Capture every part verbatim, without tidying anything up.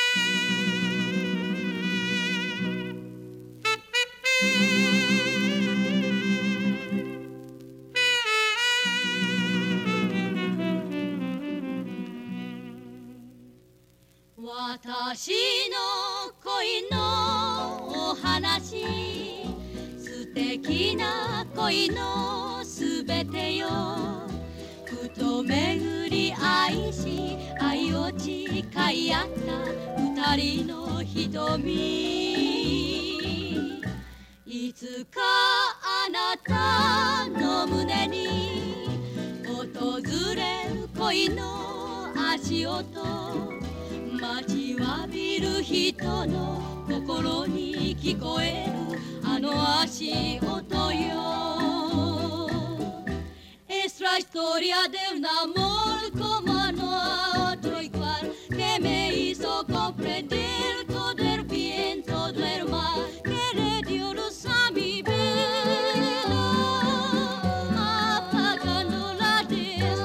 私の恋のお話、素敵な恋のすべてよ。ふと巡り愛し愛を誓い合った二人の瞳。いつかあなたの胸に訪れる恋の足音、待ちわびる人の心に聞こえるあの足音よ。Es la historia de un amor como no hay otro igual, que me hizo comprender todo el bien, todo el mal, que le dio luz a mi vida, apagando la después.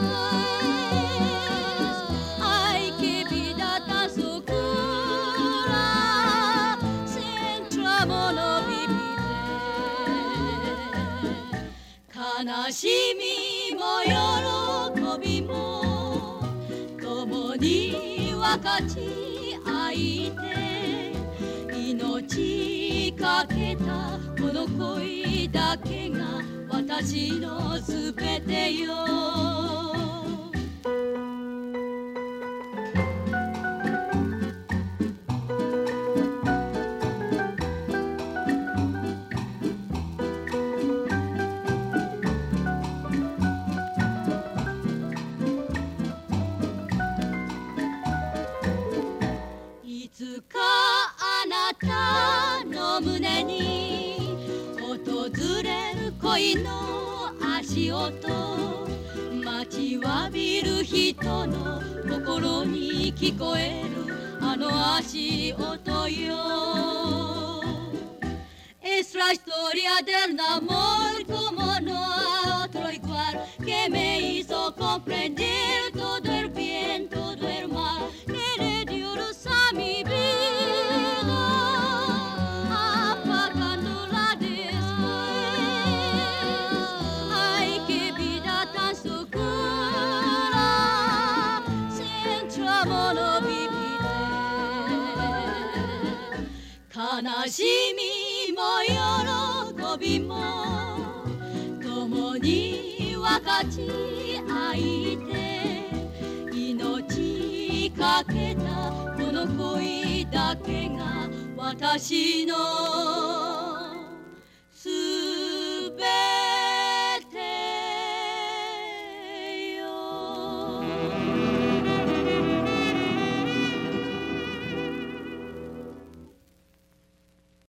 Ay, qué vida tan oscura, sin tu amor no viviré. 悲しみも喜びも共に分かち合いて、命かけたこの恋だけが私のすべてよ。いつかあなたの胸に訪れる恋の足音、待ちわびる人の心に聞こえるあの足音よ。Es la historia del amor como no hay otro igual, que me hizo comprender todo el bien, todo el mal, que le dio luz a mi vida, apagando la después. Ay, qué vida tan oscura, sin tu amor no viviré. 悲しみも喜びも共に分かち合いて、命かけたこの恋だけが私の